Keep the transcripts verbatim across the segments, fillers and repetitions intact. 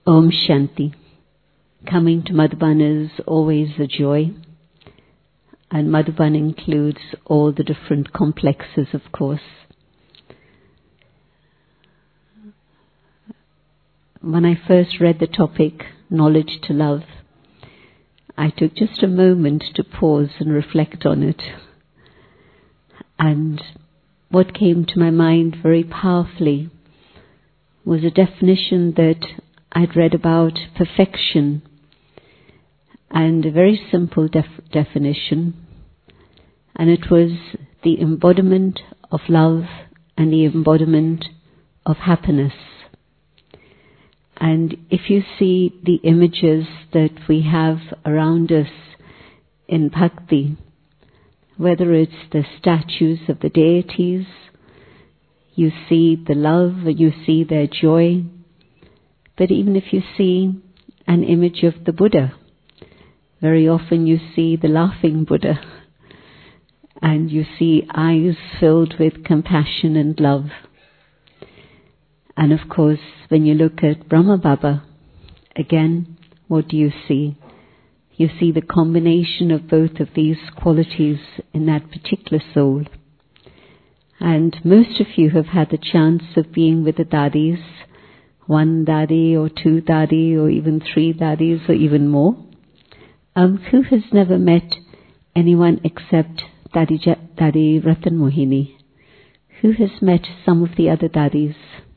Om Shanti. Coming to Madhuban is always a joy, and Madhuban includes all the different complexes, of course. When I first read the topic, Knowledge to Love, I took just a moment to pause and reflect on it. And what came to my mind very powerfully was a definition that I'd read about perfection, and a very simple def- definition, and it was the embodiment of love and the embodiment of happiness. And if you see the images that we have around us in Bhakti, whether it's the statues of the deities, you see the love and you see their joy. But even if you see an image of the Buddha, very often you see the laughing Buddha, and you see eyes filled with compassion and love. And of course, when you look at Brahma Baba, again, what do you see? You see the combination of both of these qualities in that particular soul. And most of you have had the chance of being with the daddies, one daddy or two daddy or even three daddies or even more. Um, who has never met anyone except Daddy, Ja- Daddy Ratan Mohini? Who has met some of the other daddies?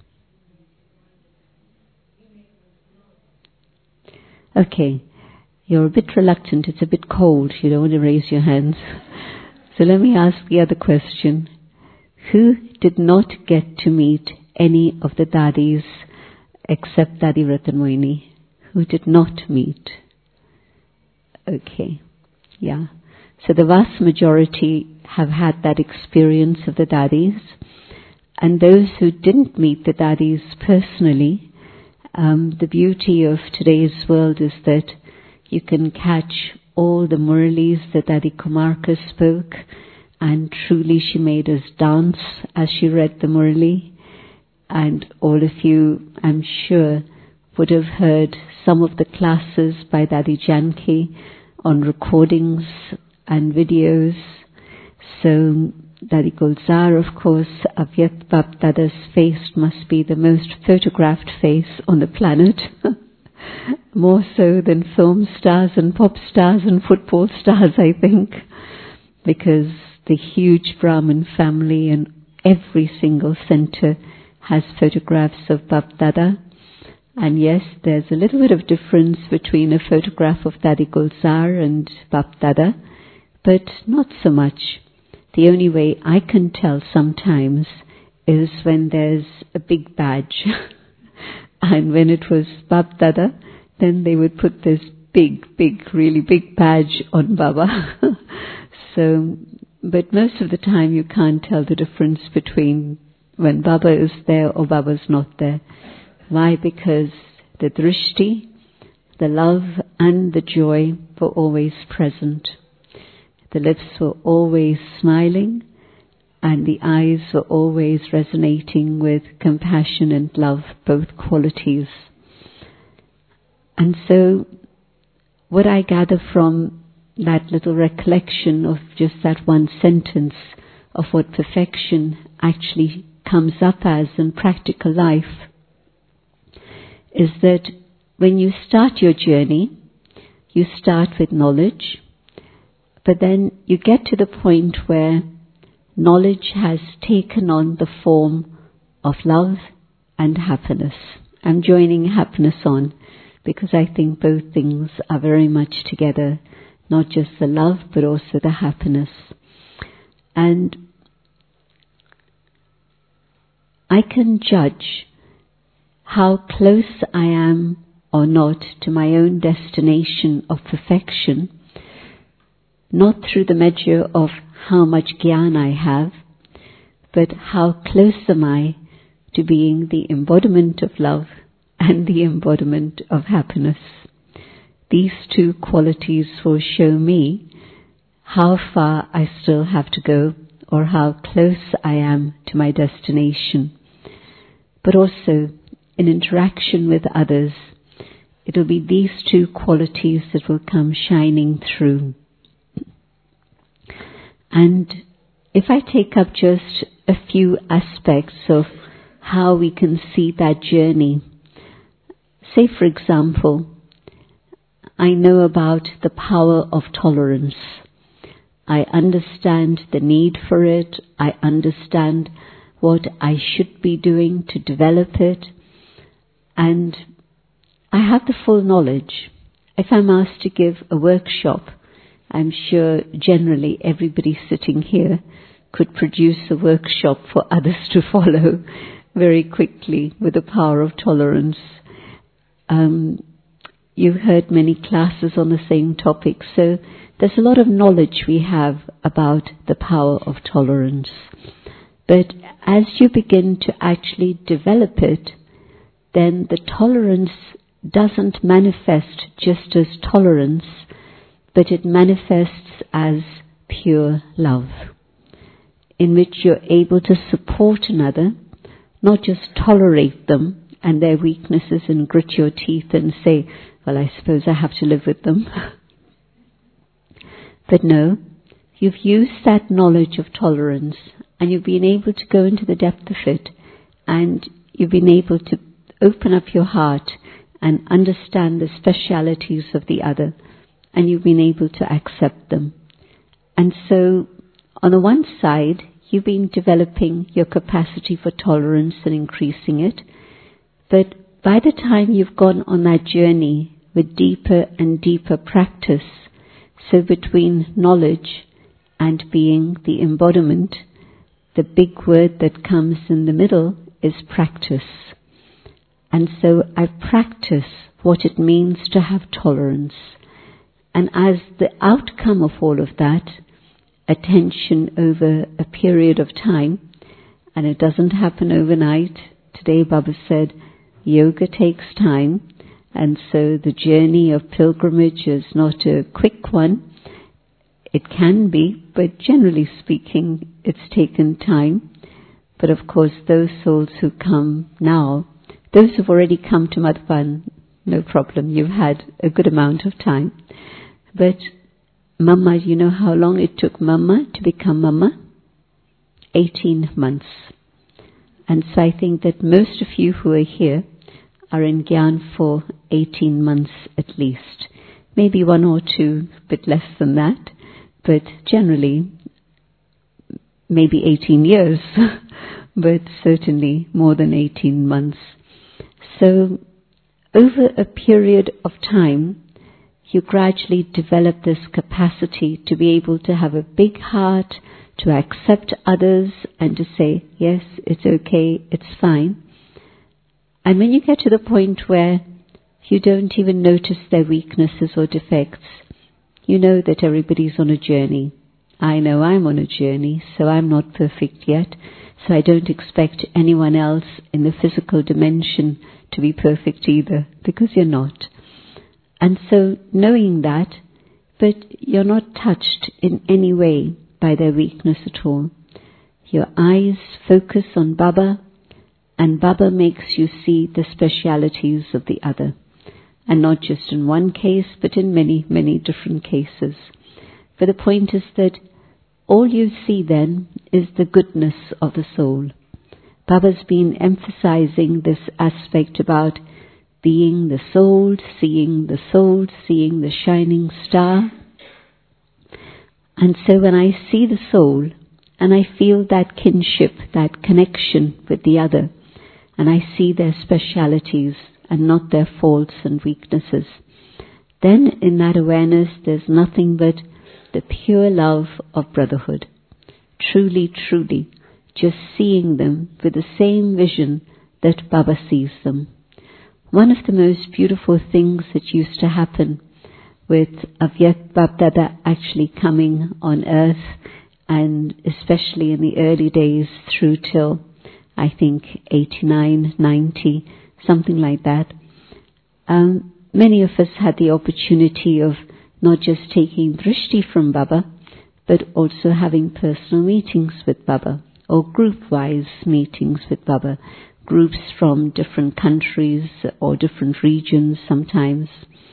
Okay, you're a bit reluctant, it's a bit cold, you don't want to raise your hands. So let me ask the other question. Who did not get to meet any of the daddies except Daddy Ratan Mohini? Who did not meet? Okay, yeah. So the vast majority have had that experience of the daddies. And those who didn't meet the daddies personally, um, the beauty of today's world is that you can catch all the Murlis that Daddy Kumarka spoke, and truly she made us dance as she read the Murli. And all of you, I'm sure, would have heard some of the classes by Daddy Janki on recordings and videos. So Daddy Gulzar, of course, Avyat Bab Dada's face must be the most photographed face on the planet. More so than film stars and pop stars and football stars, I think. Because the huge Brahmin family in every single center has photographs of Bab Dada. And yes, there's a little bit of difference between a photograph of Daddy Gulzar and Bab Dada, but not so much. The only way I can tell sometimes is when there's a big badge. And when it was Bab Dada, then they would put this big, big, really big badge on Baba. So, but most of the time you can't tell the difference between when Baba is there or Baba's not there. Why? Because the drishti, the love and the joy were always present. The lips were always smiling and the eyes were always resonating with compassion and love, both qualities. And so what I gather from that little recollection of just that one sentence of what perfection actually comes up as in practical life is that when you start your journey, you start with knowledge, but then you get to the point where knowledge has taken on the form of love and happiness. I'm joining happiness on because I think both things are very much together, not just the love but also the happiness. And I can judge how close I am or not to my own destination of perfection, not through the measure of how much gyan I have, but how close am I to being the embodiment of love and the embodiment of happiness. These two qualities will show me how far I still have to go or how close I am to my destination. But also in interaction with others, it'll be these two qualities that will come shining through. And if I take up just a few aspects of how we can see that journey, say for example, I know about the power of tolerance. I understand the need for it. I understand what I should be doing to develop it. And I have the full knowledge. If I'm asked to give a workshop, I'm sure generally everybody sitting here could produce a workshop for others to follow very quickly with the power of tolerance. Um, you've heard many classes on the same topic, so there's a lot of knowledge we have about the power of tolerance. But as you begin to actually develop it, then the tolerance doesn't manifest just as tolerance, but it manifests as pure love, in which you're able to support another, not just tolerate them and their weaknesses and grit your teeth and say, well, I suppose I have to live with them. But no, you've used that knowledge of tolerance and you've been able to go into the depth of it, and you've been able to open up your heart and understand the specialities of the other, and you've been able to accept them. And so, on the one side, you've been developing your capacity for tolerance and increasing it, but by the time you've gone on that journey with deeper and deeper practice, so between knowledge and being the embodiment, the big word that comes in the middle is practice. And so I practice what it means to have tolerance. And as the outcome of all of that, attention over a period of time, and it doesn't happen overnight. Today Baba said, yoga takes time, and so the journey of pilgrimage is not a quick one. It can be, but generally speaking, it's taken time. But of course, those souls who come now, those who've already come to Madhvan, no problem, you've had a good amount of time. But Mama, you know how long it took Mama to become Mama? eighteen months. And so I think that most of you who are here are in Gyan for eighteen months at least. Maybe one or two, a bit less than that, but generally maybe eighteen years, but certainly more than eighteen months. So over a period of time, you gradually develop this capacity to be able to have a big heart, to accept others and to say, yes, it's okay, it's fine. And when you get to the point where you don't even notice their weaknesses or defects, you know that everybody's on a journey. I know I'm on a journey, so I'm not perfect yet, so I don't expect anyone else in the physical dimension to be perfect either, because you're not. And so knowing that, but you're not touched in any way by their weakness at all. Your eyes focus on Baba, and Baba makes you see the specialities of the other. And not just in one case, but in many, many different cases. But the point is that all you see then is the goodness of the soul. Baba's been emphasizing this aspect about being the soul, seeing the soul, seeing the shining star. And so when I see the soul, and I feel that kinship, that connection with the other, and I see their specialities and not their faults and weaknesses, then in that awareness there's nothing but the pure love of brotherhood. Truly, truly, just seeing them with the same vision that Baba sees them. One of the most beautiful things that used to happen with Avyakt Bapdada actually coming on earth, and especially in the early days through till, I think, eighty-nine, ninety, something like that, um, many of us had the opportunity of not just taking drishti from Baba, but also having personal meetings with Baba, or group-wise meetings with Baba, groups from different countries or different regions sometimes.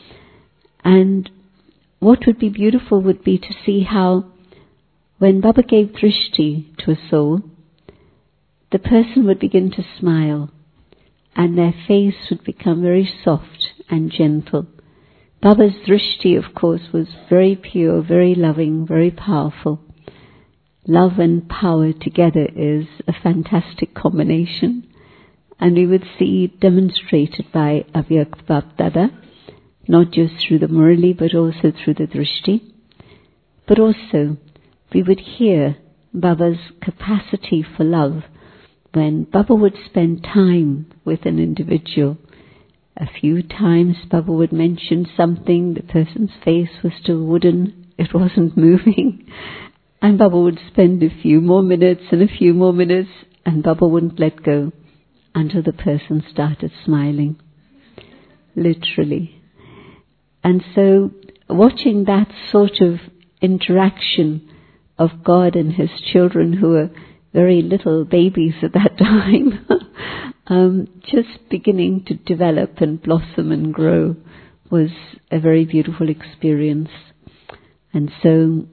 And what would be beautiful would be to see how when Baba gave drishti to a soul, the person would begin to smile and their face would become very soft and gentle. Baba's drishti, of course, was very pure, very loving, very powerful. Love and power together is a fantastic combination, and we would see it demonstrated by Avyakt Bapdada, not just through the Murli but also through the drishti. But also we would hear Baba's capacity for love when Baba would spend time with an individual. A few times Baba would mention something, the person's face was still wooden, it wasn't moving. And Baba would spend a few more minutes and a few more minutes, and Baba wouldn't let go until the person started smiling. Literally. And so, watching that sort of interaction of God and His children, who were very little babies at that time, um, just beginning to develop and blossom and grow, was a very beautiful experience. And so,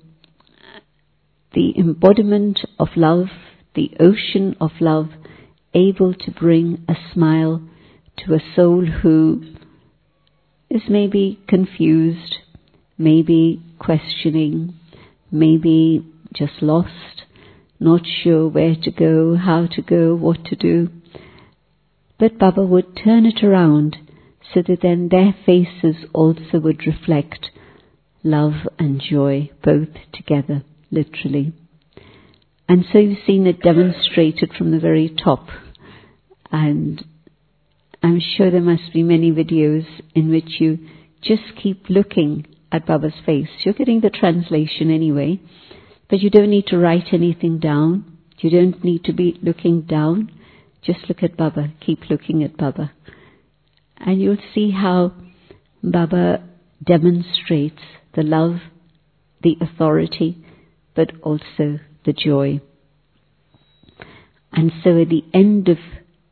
the embodiment of love, the ocean of love, able to bring a smile to a soul who is maybe confused, maybe questioning, maybe just lost, not sure where to go, how to go, what to do. But Baba would turn it around so that then their faces also would reflect love and joy both together. Literally. And so you've seen it demonstrated from the very top. And I'm sure there must be many videos in which you just keep looking at Baba's face. You're getting the translation anyway, but you don't need to write anything down. You don't need to be looking down. Just look at Baba. Keep looking at Baba. And you'll see how Baba demonstrates the love, the authority, but also the joy. And so at the end of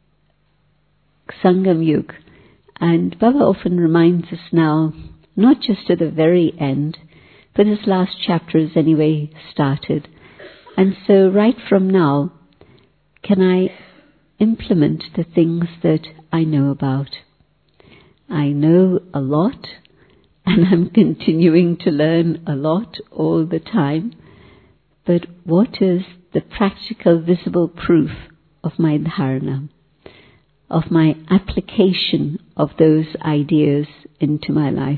Sangam Yug, and Baba often reminds us now, not just at the very end, but this last chapter is anyway started. And so right from now, can I implement the things that I know about? I know a lot, and I'm continuing to learn a lot all the time. But what is the practical, visible proof of my dharana, of my application of those ideas into my life?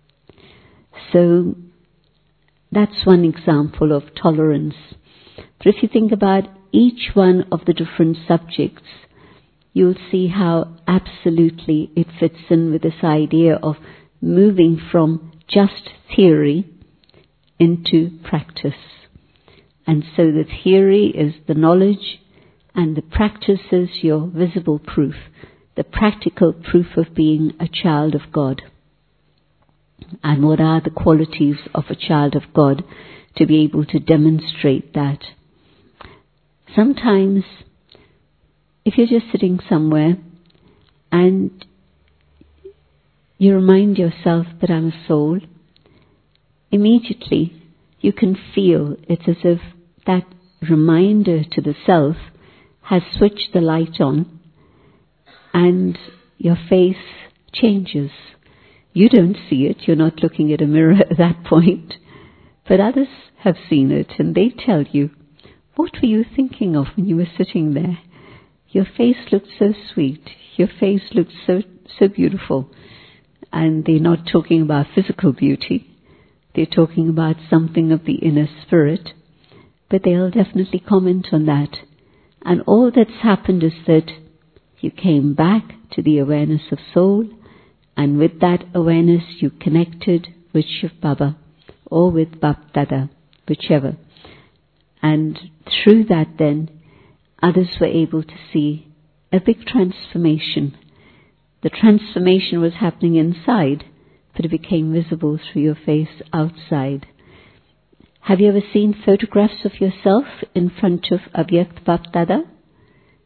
So that's one example of tolerance. But if you think about each one of the different subjects, you'll see how absolutely it fits in with this idea of moving from just theory into practice. And so the theory is the knowledge, and the practice is your visible proof, the practical proof of being a child of God. And what are the qualities of a child of God to be able to demonstrate that? Sometimes, if you're just sitting somewhere and you remind yourself that I'm a soul, immediately you can feel it's as if that reminder to the self has switched the light on and your face changes. You don't see it, you're not looking at a mirror at that point, but others have seen it and they tell you, what were you thinking of when you were sitting there? Your face looked so sweet, your face looked so, so beautiful. And they're not talking about physical beauty. They're talking about something of the inner spirit, but they'll definitely comment on that. And all that's happened is that you came back to the awareness of soul, and with that awareness you connected with Shiv Baba or with Bap Dada, whichever. And through that then, others were able to see a big transformation. The transformation was happening inside, but it became visible through your face outside. Have you ever seen photographs of yourself in front of Avyakt Bapdada?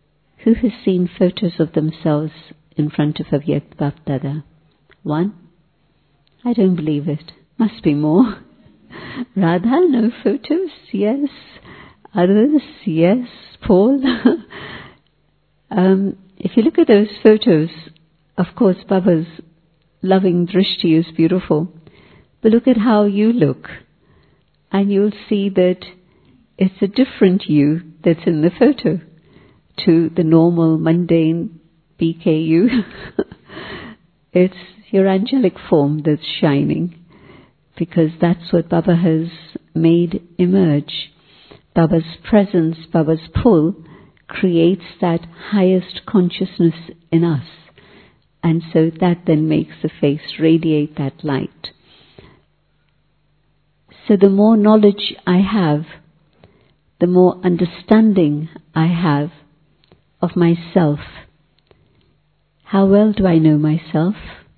who has seen photos of themselves in front of Avyakt Bapdada? One? I don't believe it. Must be more. Radha, no photos? Yes. Others? Yes. Paul? um, if you look at those photos, of course Baba's loving drishti is beautiful. But look at how you look. And you'll see that it's a different you that's in the photo to the normal, mundane B K U. It's your angelic form that's shining, because that's what Baba has made emerge. Baba's presence, Baba's pull, creates that highest consciousness in us. And so that then makes the face radiate that light. So the more knowledge I have, the more understanding I have of myself. How well do I know myself?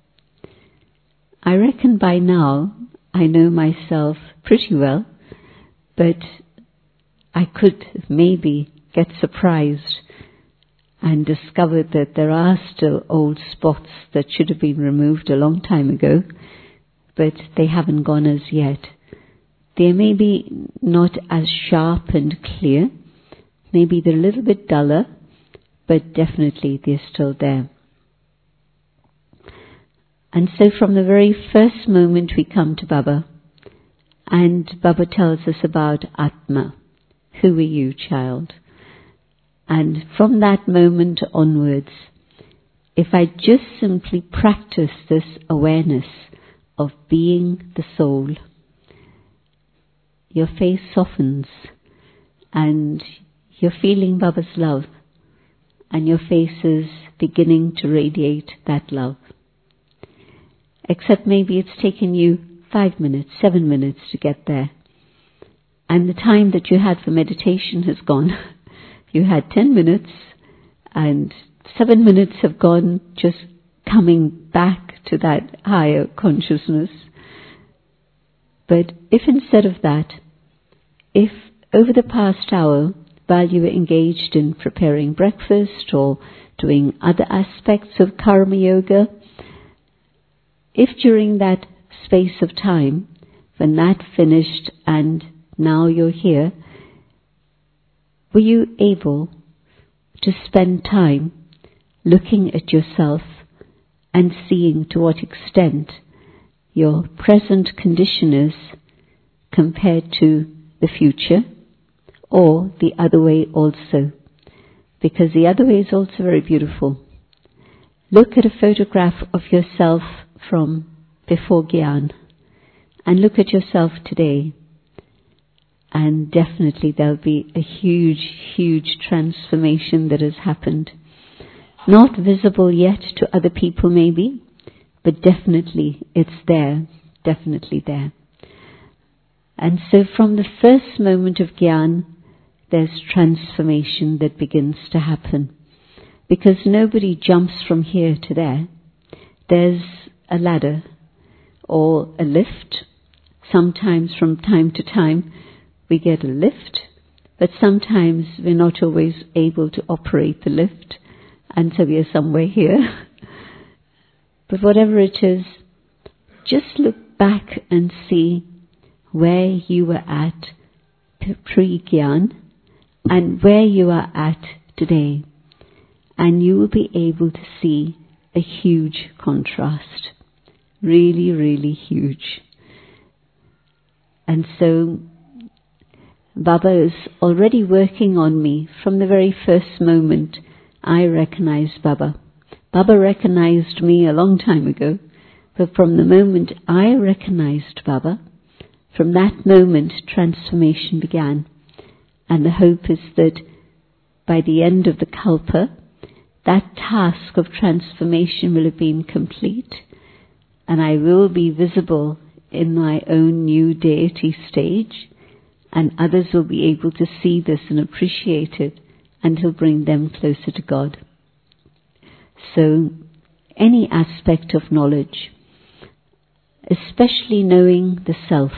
I reckon by now I know myself pretty well, but I could maybe get surprised and discover that there are still old spots that should have been removed a long time ago, but they haven't gone as yet. They may be not as sharp and clear, maybe they're a little bit duller, but definitely they're still there. And so from the very first moment we come to Baba, and Baba tells us about Atma. Who are you, child? And from that moment onwards, if I just simply practice this awareness of being the soul, your face softens and you're feeling Baba's love, and your face is beginning to radiate that love. Except maybe it's taken you five minutes, seven minutes to get there. And the time that you had for meditation has gone. You had ten minutes and seven minutes have gone just coming back to that higher consciousness. But if instead of that, if over the past hour, while you were engaged in preparing breakfast or doing other aspects of karma yoga, if during that space of time, when that finished and now you're here, were you able to spend time looking at yourself and seeing to what extent your present condition is compared to the future, or the other way also? Because the other way is also very beautiful. Look at a photograph of yourself from before Gyan and look at yourself today, and definitely there'll be a huge, huge transformation that has happened. Not visible yet to other people maybe, but definitely it's there, definitely there. And so from the first moment of Gyan, there's transformation that begins to happen. Because nobody jumps from here to there. There's a ladder or a lift. Sometimes from time to time we get a lift, but sometimes we're not always able to operate the lift, and so we are somewhere here. But whatever it is, just look back and see where you were at pre-Gyan and where you are at today, and you will be able to see a huge contrast. Really, really huge. And so Baba is already working on me from the very first moment I recognized Baba. Baba recognized me a long time ago, but from the moment I recognized Baba, from that moment transformation began. And the hope is that by the end of the Kalpa, that task of transformation will have been complete, and I will be visible in my own new deity stage, and others will be able to see this and appreciate it, and it'll bring them closer to God. So, any aspect of knowledge, especially knowing the self.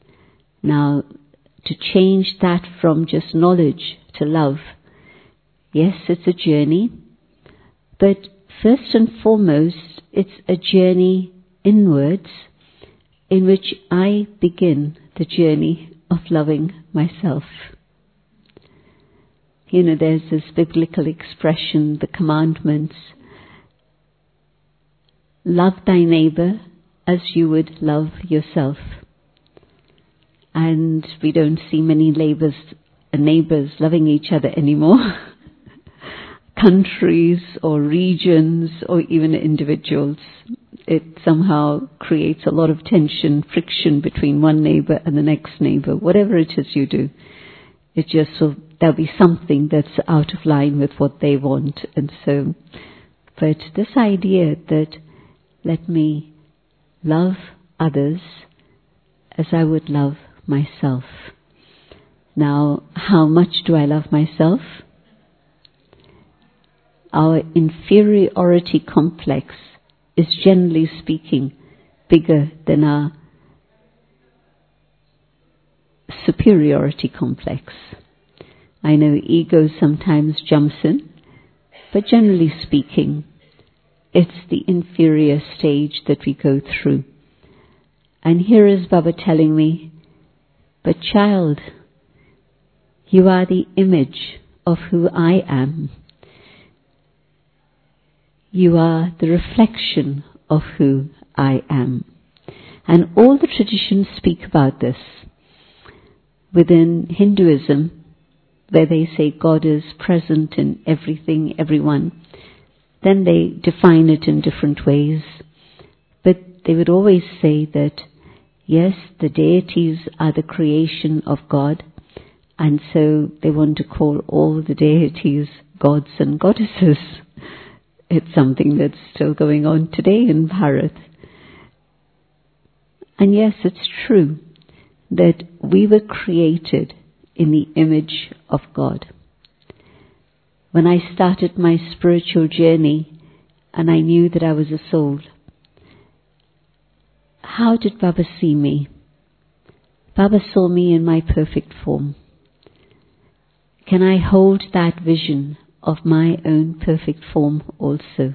Now, to change that from just knowledge to love, Yes, it's a journey, but first and foremost, it's a journey inwards in which I begin the journey of loving myself. You know, there's this biblical expression, the commandments, love thy neighbor as you would love yourself. And we don't see many neighbors, neighbors loving each other anymore. Countries or regions or even individuals. It somehow creates a lot of tension, friction between one neighbor and the next neighbor. Whatever it is you do, it just will, there'll be something that's out of line with what they want. And so, but this idea that let me love others as I would love myself. Now, how much do I love myself? Our inferiority complex is, generally speaking, bigger than our superiority complex. I know ego sometimes jumps in, but generally speaking, it's the inferior stage that we go through. And here is Baba telling me, but child, you are the image of who I am. You are the reflection of who I am. And all the traditions speak about this. Within Hinduism, where they say God is present in everything, everyone, then they define it in different ways. But they would always say that, yes, the deities are the creation of God, and so they want to call all the deities gods and goddesses. It's something that's still going on today in Bharat. And yes, it's true that we were created in the image of God. When I started my spiritual journey and I knew that I was a soul, how did Baba see me? Baba saw me in my perfect form. Can I hold that vision of my own perfect form also?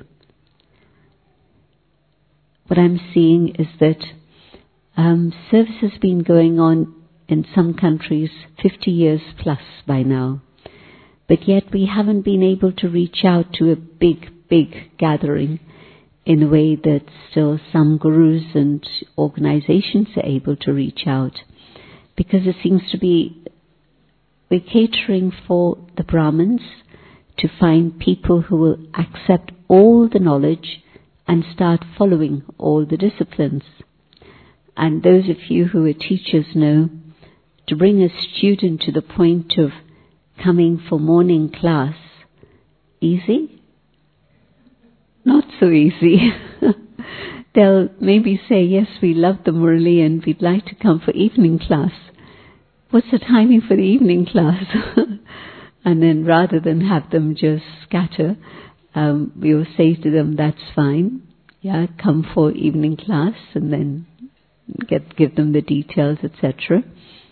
What I'm seeing is that um, service has been going on in some countries fifty years plus by now, but yet we haven't been able to reach out to a big, big gathering in a way that still some gurus and organizations are able to reach out, because it seems to be we're catering for the Brahmins to find people who will accept all the knowledge and start following all the disciplines. And those of you who are teachers know, to bring a student to the point of coming for morning class, easy? Not so easy. They'll maybe say, yes, we love the Murli and we'd like to come for evening class. What's the timing for the evening class? And then rather than have them just scatter, um, we will say to them, that's fine. Yeah, come for evening class, and then get give them the details, et cetera.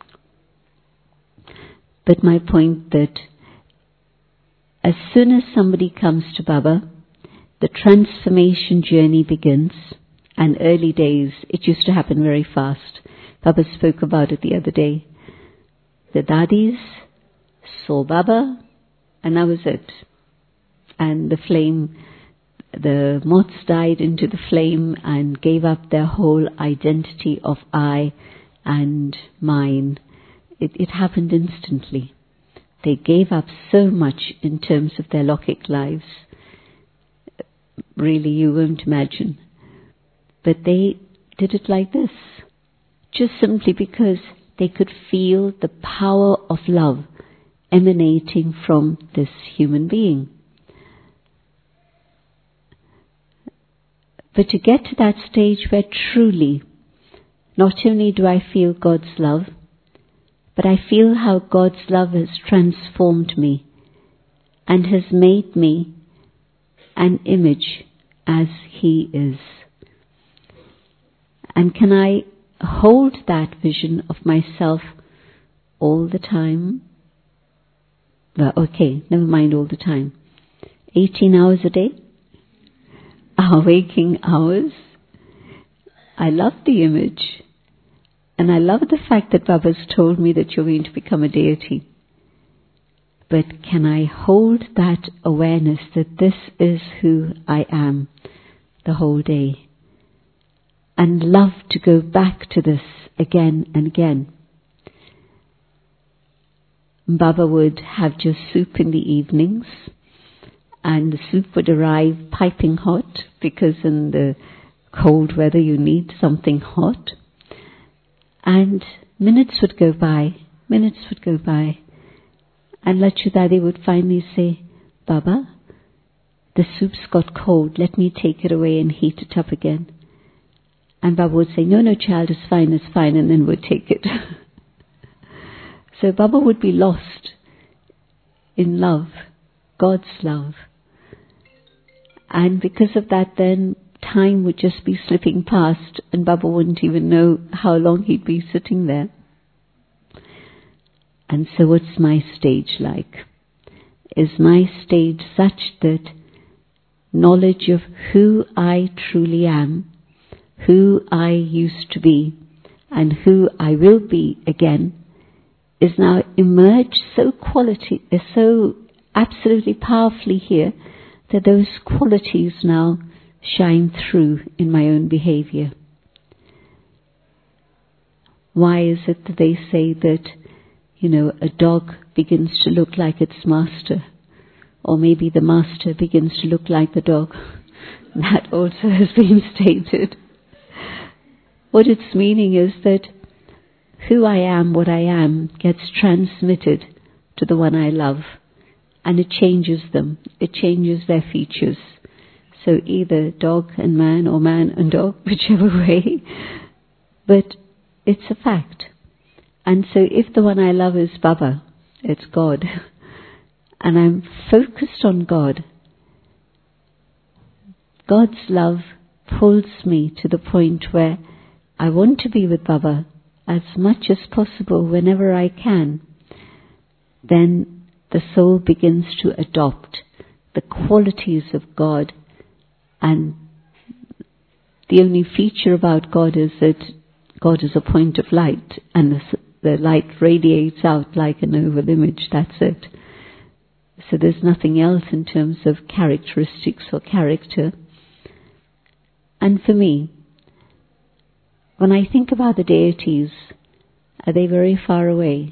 But my point that as soon as somebody comes to Baba, the transformation journey begins. And early days, it used to happen very fast. Baba spoke about it the other day. The dadis saw Baba, and that was it. And the flame, the moths died into the flame and gave up their whole identity of I and mine. It, it happened instantly. They gave up so much in terms of their Lokik lives. Really, you won't imagine. But they did it like this, just simply because they could feel the power of love emanating from this human being. But to get to that stage where truly, not only do I feel God's love, but I feel how God's love has transformed me and has made me an image as He is. And can I hold that vision of myself all the time? well, okay, never mind all the time. eighteen hours a day? Our waking hours? I love the image. And I love the fact that Baba's told me that you're going to become a deity. But can I hold that awareness that this is who I am the whole day? And love to go back to this again and again. Baba would have just soup in the evenings, and the soup would arrive piping hot, because in the cold weather you need something hot. And minutes would go by, minutes would go by, and Lachu Dadi would finally say, Baba, the soup's got cold, let me take it away and heat it up again. And Baba would say, no, no child, it's fine, it's fine, and then would take it. So Baba would be lost in love, God's love. And because of that then, time would just be slipping past and Baba wouldn't even know how long he'd be sitting there. And so what's my stage like? Is my stage such that knowledge of who I truly am, who I used to be, and who I will be again, is now emerged so quality, is so absolutely powerfully here that those qualities now shine through in my own behavior. Why is it that they say that, you know, a dog begins to look like its master, or maybe the master begins to look like the dog? That also has been stated. What its meaning is that who I am, what I am, gets transmitted to the one I love, and it changes them. It changes their features. So either dog and man, or man and dog, whichever way. But it's a fact. And so if the one I love is Baba, it's God, and I'm focused on God, God's love pulls me to the point where I want to be with Baba as much as possible whenever I can. Then the soul begins to adopt the qualities of God, and the only feature about God is that God is a point of light, and the, the light radiates out like an oval image, that's it. So there's nothing else in terms of characteristics or character. And for me, when I think about the deities, are they very far away?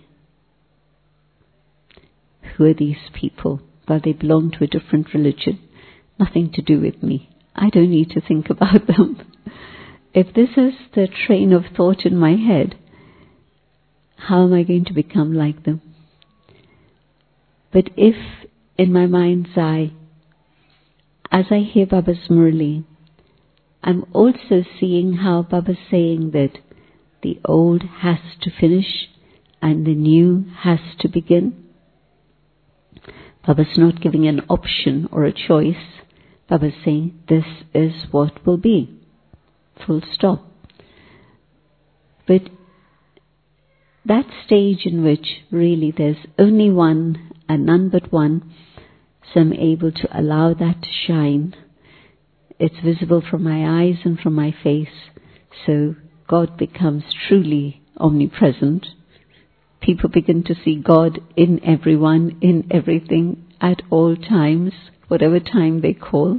Who are these people? Well, they belong to a different religion. Nothing to do with me. I don't need to think about them. If this is the train of thought in my head, how am I going to become like them? But if in my mind's eye, as I hear Baba's Murli, I'm also seeing how Baba's saying that the old has to finish and the new has to begin. Baba's not giving an option or a choice. Baba's saying this is what will be. Full stop. But that stage in which really there's only one and none but one, so I'm able to allow that to shine. It's visible from my eyes and from my face, so God becomes truly omnipresent. People begin to see God in everyone, in everything, at all times, whatever time they call.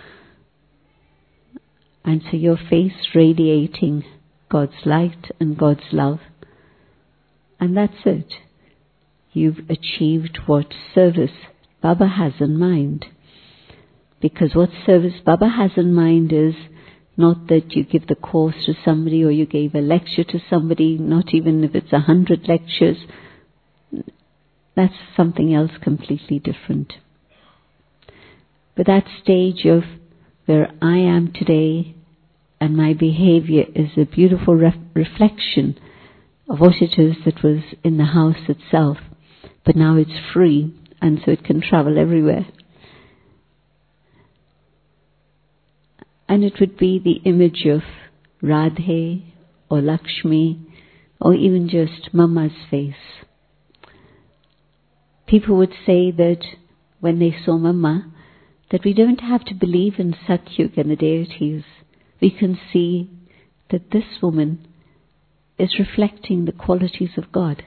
And so your face radiating God's light and God's love. And that's it. You've achieved what service Baba has in mind. Because what service Baba has in mind is not that you give the course to somebody or you gave a lecture to somebody, not even if it's a hundred lectures. That's something else completely different. But that stage of where I am today and my behavior is a beautiful ref- reflection of what it is that was in the house itself. But now it's free, and so it can travel everywhere. And it would be the image of Radhe or Lakshmi or even just Mama's face. people would say that when they saw Mama, that we don't have to believe in Satyug and the deities. We can see that this woman is reflecting the qualities of God.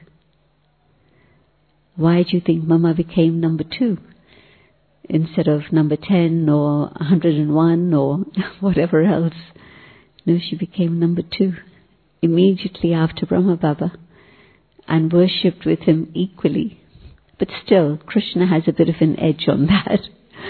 Why do you think Mama became number two instead of number ten or one hundred one or whatever else? No, she became number two immediately after Brahma Baba and worshipped with him equally. But still, Krishna has a bit of an edge on that.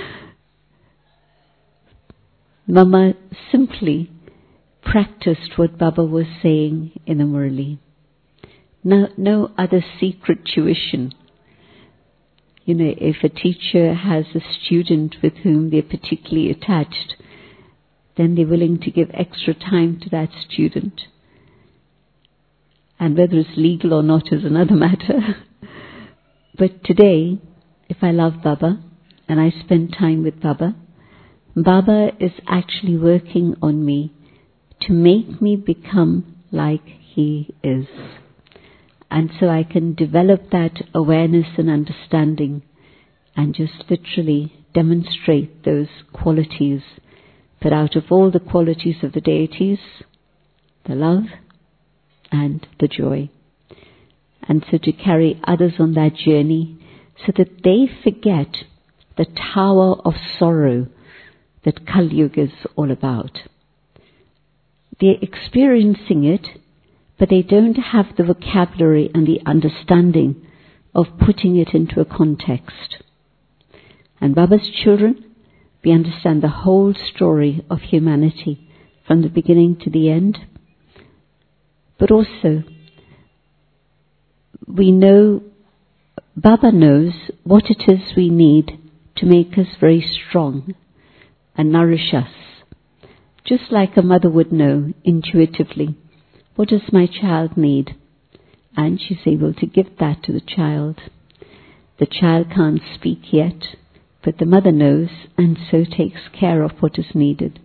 Mama simply practiced what Baba was saying in the Murli. No, no other secret tuition. You know, if a teacher has a student with whom they're particularly attached, then they're willing to give extra time to that student. And whether it's legal or not is another matter. But today, if I love Baba and I spend time with Baba, Baba is actually working on me to make me become like he is. And so I can develop that awareness and understanding and just literally demonstrate those qualities. But out of all the qualities of the deities, the love and the joy. And so to carry others on that journey so that they forget the tower of sorrow that Kali Yuga is all about. They're experiencing it, but they don't have the vocabulary and the understanding of putting it into a context. And Baba's children, we understand the whole story of humanity from the beginning to the end. But also, we know, Baba knows what it is we need to make us very strong and nourish us. Just like a mother would know intuitively, what does my child need? And she's able to give that to the child. The child can't speak yet, but the mother knows and so takes care of what is needed.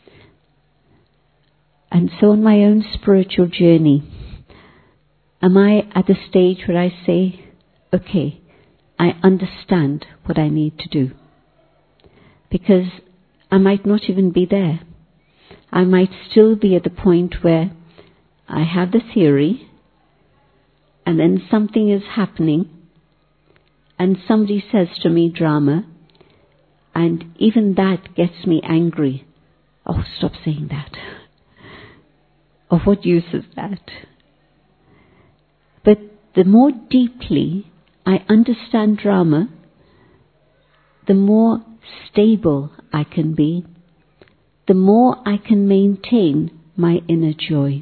And so on my own spiritual journey, am I at the stage where I say, okay, I understand what I need to do? Because I might not even be there. I might still be at the point where I have the theory and then something is happening and somebody says to me drama, and even that gets me angry. Oh, stop saying that. Of what use is that? But the more deeply I understand drama, the more stable I can be, the more I can maintain my inner joy.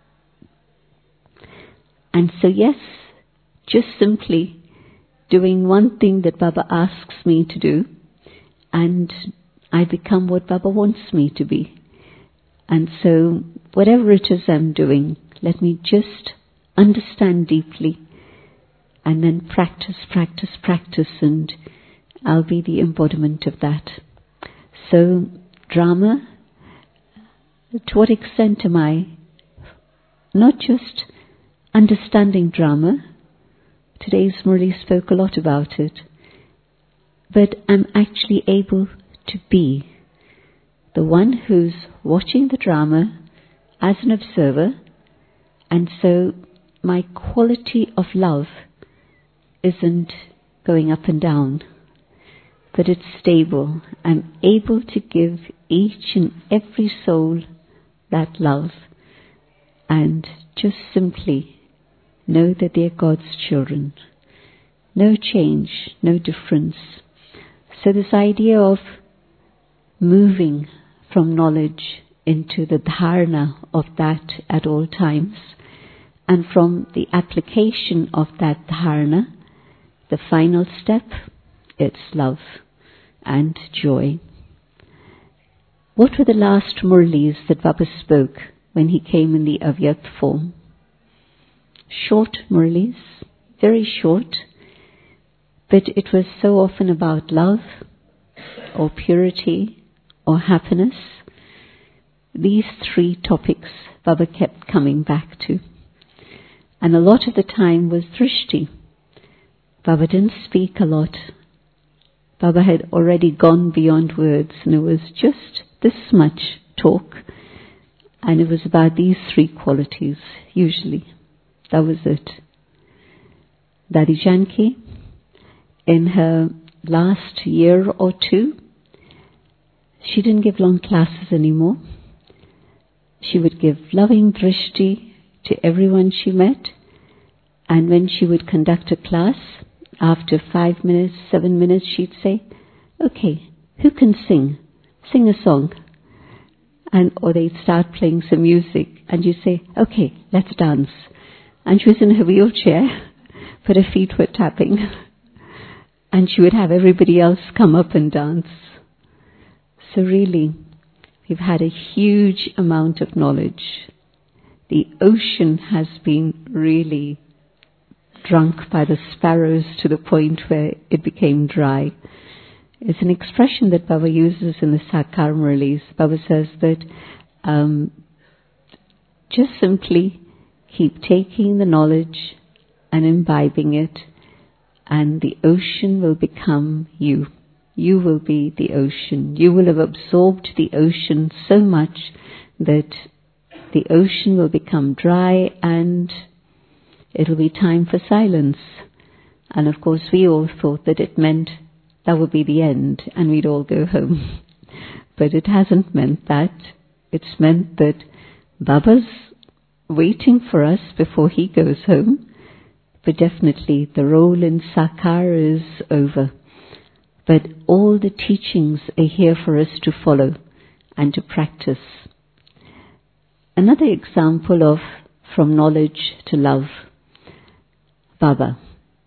And so yes, just simply doing one thing that Baba asks me to do, and I become what Baba wants me to be. And so whatever it is I'm doing, let me just understand deeply and then practice, practice, practice, and I'll be the embodiment of that. So drama, to what extent am I not just understanding drama? Today's Murli spoke a lot about it. But I'm actually able to be the one who's watching the drama as an observer, and so my quality of love isn't going up and down, but it's stable. I'm able to give each and every soul that love and just simply know that they're God's children. No change, no difference. So this idea of moving from knowledge into the dharana of that at all times, and from the application of that dharana, the final step, it's love and joy. What were the last Murlis that Baba spoke when he came in the Avyakt form? Short Murlis, very short, but it was so often about love or purity or happiness. These three topics Baba kept coming back to. And a lot of the time was drishti. Baba didn't speak a lot. Baba had already gone beyond words, and it was just this much talk, and it was about these three qualities, usually. That was it. Dadi Janki, in her last year or two, she didn't give long classes anymore. She would give loving drishti to everyone she met, and when she would conduct a class, after five minutes, seven minutes, she'd say, "Okay, who can sing? Sing a song." And or they'd start playing some music, and you'd say, "Okay, let's dance." And she was in her wheelchair, but her feet were tapping, and she would have everybody else come up and dance. So really, we've had a huge amount of knowledge. The ocean has been really drunk by the sparrows to the point where it became dry. It's an expression that Baba uses in the Sakar Murlis. Baba says that um, just simply keep taking the knowledge and imbibing it, and the ocean will become you. You will be the ocean. You will have absorbed the ocean so much that the ocean will become dry and it'll be time for silence. And of course we all thought that it meant that would be the end and we'd all go home. But it hasn't meant that. It's meant that Baba's waiting for us before he goes home. But definitely the role in Sakar is over. But all the teachings are here for us to follow and to practice. Another example of from knowledge to love. Baba.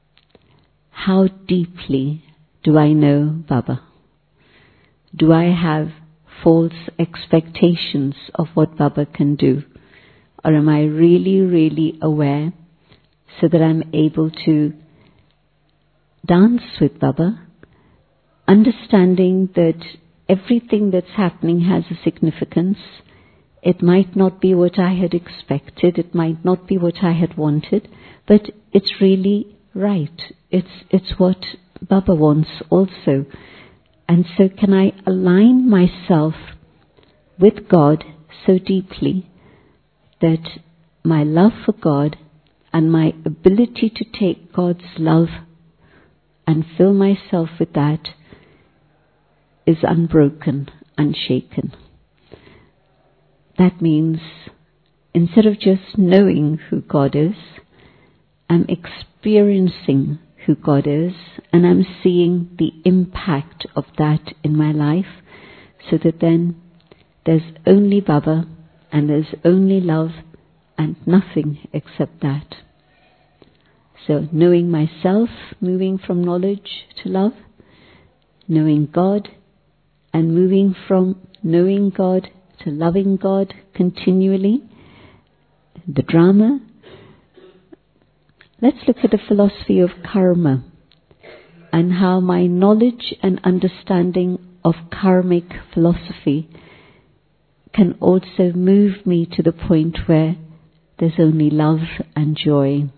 How deeply do I know Baba? Do I have false expectations of what Baba can do? Or am I really, really aware so that I'm able to dance with Baba, understanding that everything that's happening has a significance. It might not be what I had expected, it might not be what I had wanted, but it's really right. It's it's what Baba wants also. And so can I align myself with God so deeply that my love for God and my ability to take God's love and fill myself with that is unbroken, unshaken. That means instead of just knowing who God is, I'm experiencing who God is, and I'm seeing the impact of that in my life, so that then there's only Baba and there's only love and nothing except that. So knowing myself, moving from knowledge to love, knowing God, and moving from knowing God to loving God continually. The drama. Let's look at the philosophy of karma and how my knowledge and understanding of karmic philosophy can also move me to the point where there's only love and joy.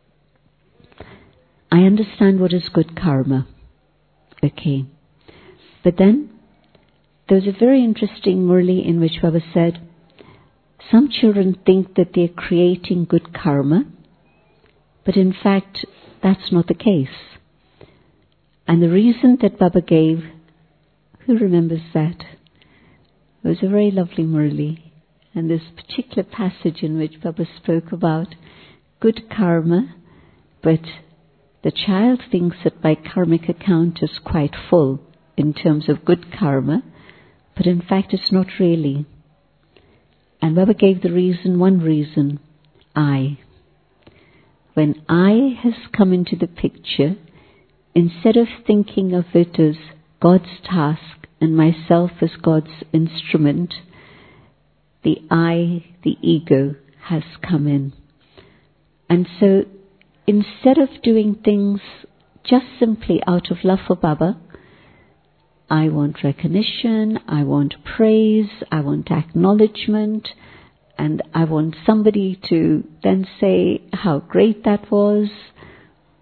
I understand what is good karma. Okay. But then there was a very interesting Murli in which Baba said, some children think that they're creating good karma, but in fact that's not the case. And the reason that Baba gave, who remembers that? It was a very lovely Murli, and this particular passage in which Baba spoke about good karma, but the child thinks that my karmic account is quite full in terms of good karma, but in fact it's not really. And Baba gave the reason, one reason, I. When I has come into the picture, instead of thinking of it as God's task and myself as God's instrument, the I, the ego, has come in. And so instead of doing things just simply out of love for Baba, I want recognition, I want praise, I want acknowledgement, and I want somebody to then say how great that was.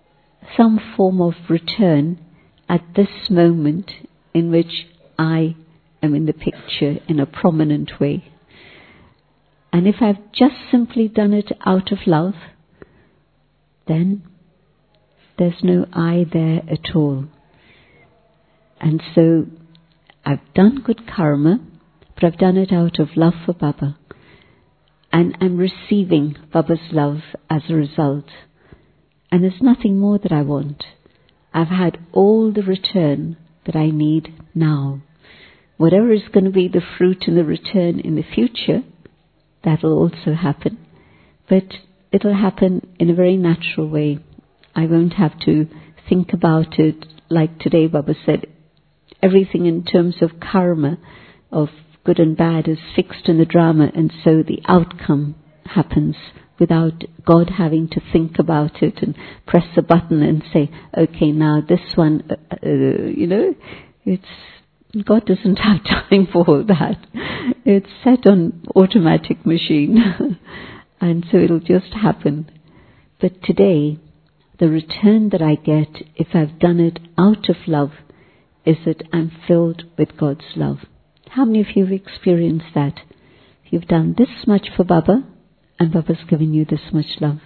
some form of return at this moment in which I am in the picture in a prominent way. And if I've just simply done it out of love, then there's no I there at all. And so I've done good karma, but I've done it out of love for Baba. And I'm receiving Baba's love as a result. And there's nothing more that I want. I've had all the return that I need now. Whatever is going to be the fruit and the return in the future, that'll also happen. But it'll happen in a very natural way. I won't have to think about it like today Baba said. Everything in terms of karma, of good and bad, is fixed in the drama, and so the outcome happens without God having to think about it and press a button and say, okay, now this one, uh, uh, you know, it's God doesn't have time for all that. It's set on automatic machine, and so it'll just happen. But today, the return that I get, if I've done it out of love, is that I'm filled with God's love. How many of you have experienced that? You've done this much for Baba, and Baba's given you this much love.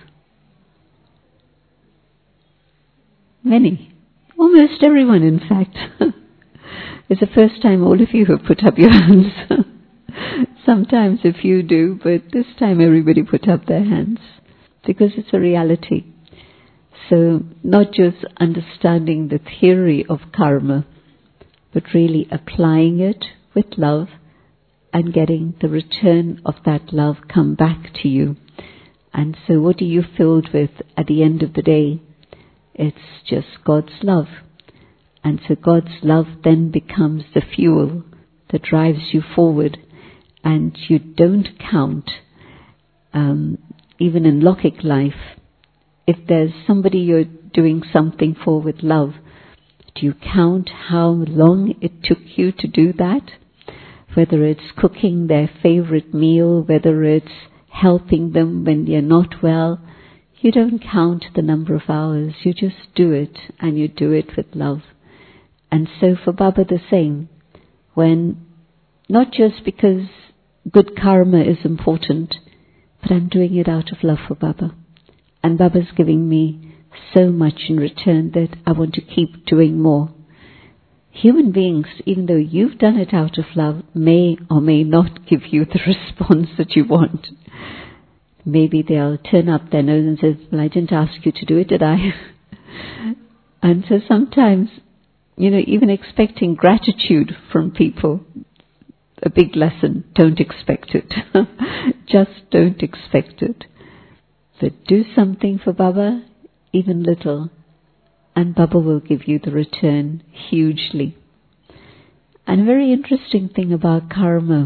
Many. Almost everyone, in fact. It's the first time all of you have put up your hands. Sometimes a few do, but this time everybody put up their hands. Because it's a reality. So, not just understanding the theory of karma, but really applying it with love and getting the return of that love come back to you. And so what are you filled with at the end of the day? It's just God's love. And so God's love then becomes the fuel that drives you forward. And you don't count, um, even in Lokik life, if there's somebody you're doing something for with love, do you count how long it took you to do that? Whether it's cooking their favorite meal, whether it's helping them when they're not well, you don't count the number of hours. You just do it, and you do it with love. And so for Baba the same, when, not just because good karma is important, but I'm doing it out of love for Baba. And Baba's giving me so much in return that I want to keep doing more. Human beings, even though you've done it out of love, may or may not give you the response that you want. Maybe they'll turn up their nose and say, well, I didn't ask you to do it, did I? And so sometimes, you know, even expecting gratitude from people, a big lesson, don't expect it. Just don't expect it. But do something for Baba, even little, and Baba will give you the return hugely. And a very interesting thing about karma,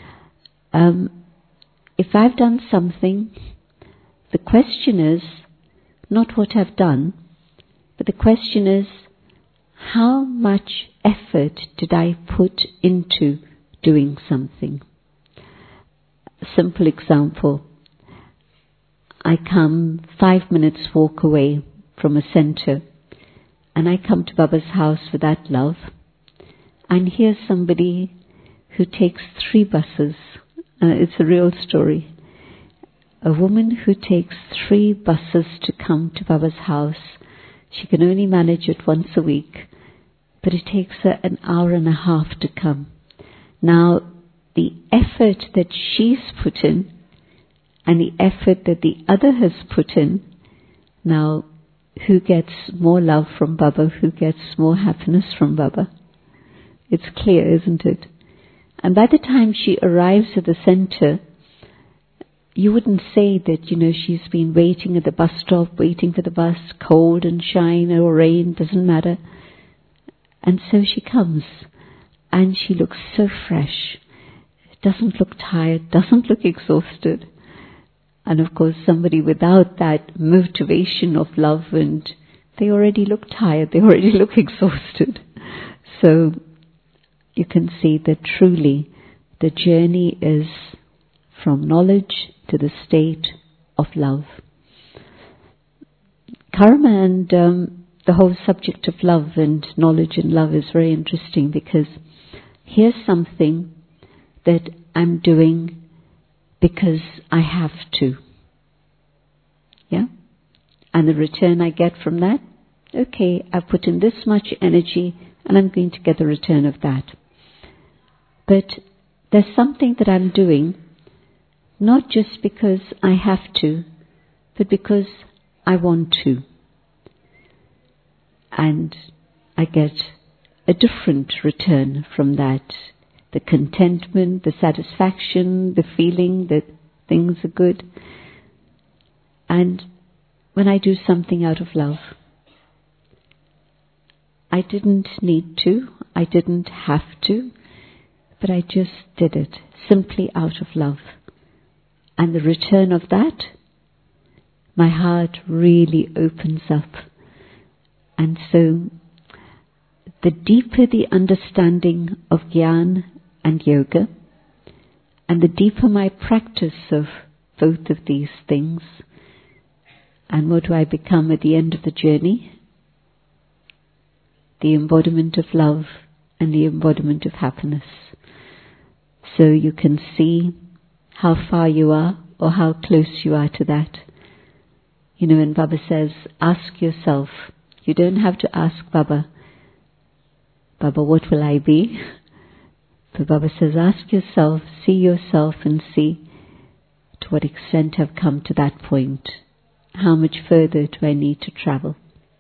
um, if I've done something, the question is not what I've done, but the question is how much effort did I put into doing something. A simple example. I come five minutes walk away from a center, and I come to Baba's house with that love, and here's somebody who takes three buses. Uh, it's a real story. A woman who takes three buses to come to Baba's house. She can only manage it once a week, but it takes her an hour and a half to come. Now, the effort that she's put in and the effort that the other has put in, now, who gets more love from Baba? Who gets more happiness from Baba? It's clear, isn't it? And by the time she arrives at the center, you wouldn't say that, you know, she's been waiting at the bus stop, waiting for the bus, cold and shine or rain, doesn't matter. And so she comes, and she looks so fresh, doesn't look tired, doesn't look exhausted. And of course, somebody without that motivation of love, and they already look tired, they already look exhausted. So you can see that truly the journey is from knowledge to the state of love. Karma and um, the whole subject of love and knowledge and love is very interesting, because here's something that I'm doing because I have to. Yeah? And the return I get from that, okay, I've put in this much energy and I'm going to get the return of that. But there's something that I'm doing not just because I have to, but because I want to. And I get a different return from that. The contentment, the satisfaction, the feeling that things are good. And when I do something out of love, I didn't need to, I didn't have to, but I just did it simply out of love. And the return of that, my heart really opens up. And so, the deeper the understanding of Gyan and Yoga, and the deeper my practice of both of these things, and what do I become at the end of the journey? The embodiment of love and the embodiment of happiness. So you can see how far you are or how close you are to that. You know, when Baba says, ask yourself, you don't have to ask Baba, Baba, what will I be? But Baba says, ask yourself, see yourself and see to what extent I've come to that point. How much further do I need to travel?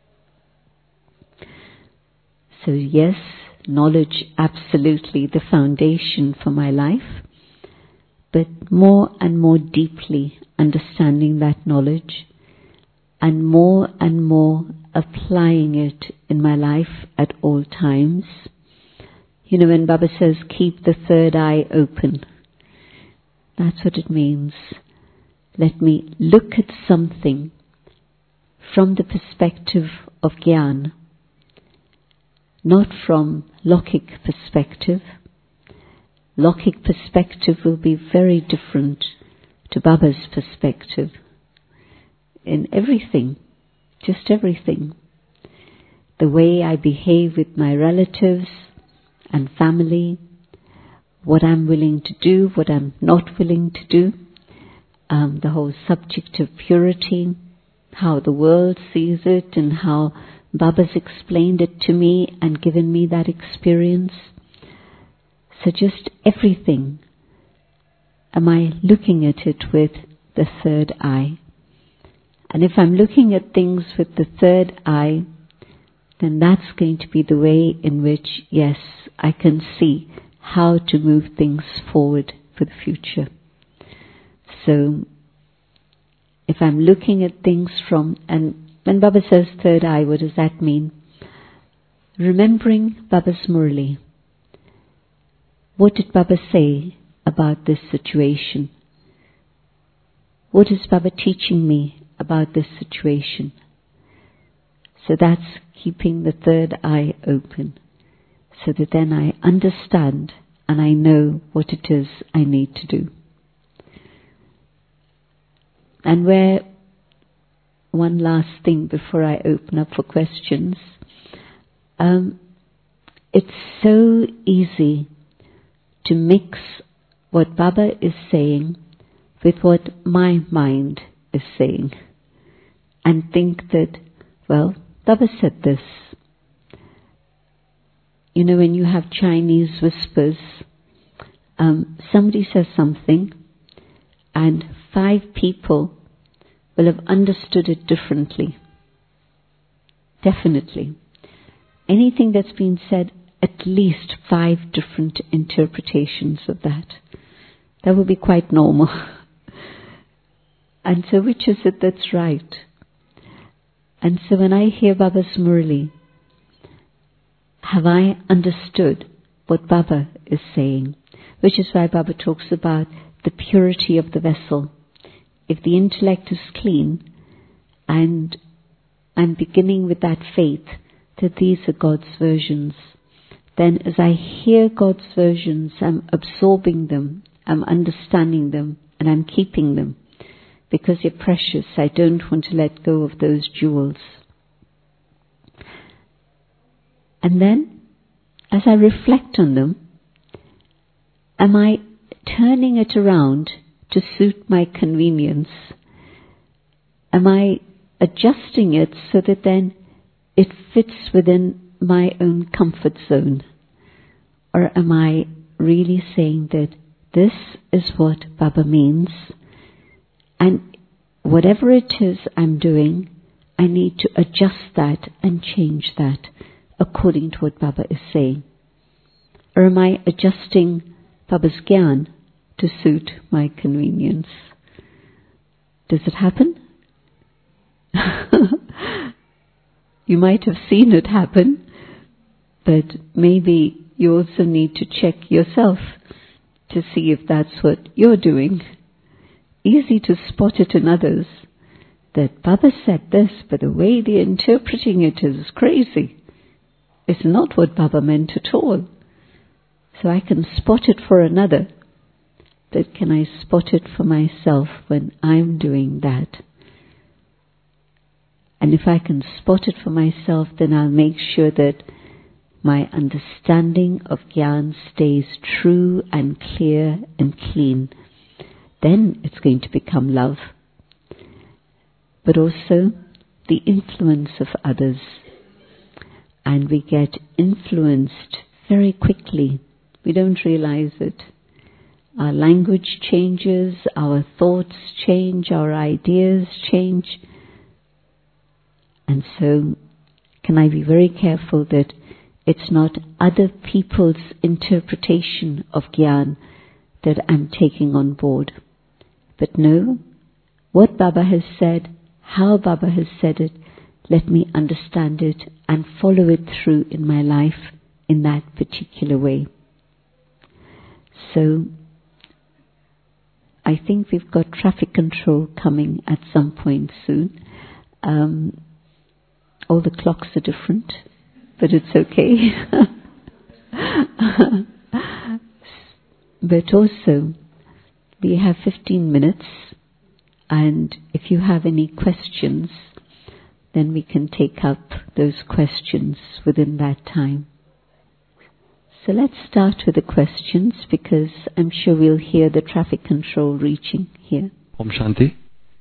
So yes, knowledge absolutely the foundation for my life, but more and more deeply understanding that knowledge and more and more applying it in my life at all times. You know, when Baba says, keep the third eye open, that's what it means. Let me look at something from the perspective of Gyan, not from Lokik perspective. Lokik perspective will be very different to Baba's perspective in everything, just everything. The way I behave with my relatives and family, what I'm willing to do, what I'm not willing to do, um, the whole subject of purity, how the world sees it and how Baba's explained it to me and given me that experience. So just everything, am I looking at it with the third eye? And if I'm looking at things with the third eye, then that's going to be the way in which, yes, I can see how to move things forward for the future. So, if I'm looking at things from, and when Baba says third eye, what does that mean? Remembering Baba's Murli. What did Baba say about this situation? What is Baba teaching me about this situation? So that's keeping the third eye open, so that then I understand and I know what it is I need to do. And where, one last thing before I open up for questions, um, it's so easy to mix what Baba is saying with what my mind is saying and think that, well, Baba said this. You know, when you have Chinese whispers, um, somebody says something and five people will have understood it differently. Definitely. Anything that's been said, at least five different interpretations of that. That would be quite normal. And so which is it that's right? And so when I hear Baba's Murli, have I understood what Baba is saying? Which is why Baba talks about the purity of the vessel. If the intellect is clean, and I'm beginning with that faith that these are God's versions, then as I hear God's versions, I'm absorbing them, I'm understanding them, and I'm keeping them. Because they're precious, I don't want to let go of those jewels. And then, as I reflect on them, am I turning it around to suit my convenience? Am I adjusting it so that then it fits within my own comfort zone? Or am I really saying that this is what Baba means, and whatever it is I'm doing, I need to adjust that and change that according to what Baba is saying? Or am I adjusting Baba's Gyan to suit my convenience? Does it happen? You might have seen it happen, but maybe you also need to check yourself to see if that's what you're doing. Easy to spot it in others, that Baba said this, but the way they're interpreting it is crazy. It's not what Baba meant at all. So I can spot it for another, but can I spot it for myself when I'm doing that? And if I can spot it for myself, then I'll make sure that my understanding of Gyan stays true and clear and clean. Then it's going to become love. But also the influence of others. And we get influenced very quickly. We don't realize it. Our language changes, our thoughts change, our ideas change. And so, can I be very careful that it's not other people's interpretation of Gyan that I'm taking on board. But no, what Baba has said, how Baba has said it, let me understand it and follow it through in my life in that particular way. So, I think we've got traffic control coming at some point soon. Um, all the clocks are different, but it's okay. But also, we have fifteen minutes, and if you have any questions, then we can take up those questions within that time. So let's start with the questions, because I'm sure we'll hear the traffic control reaching here. Om Shanti.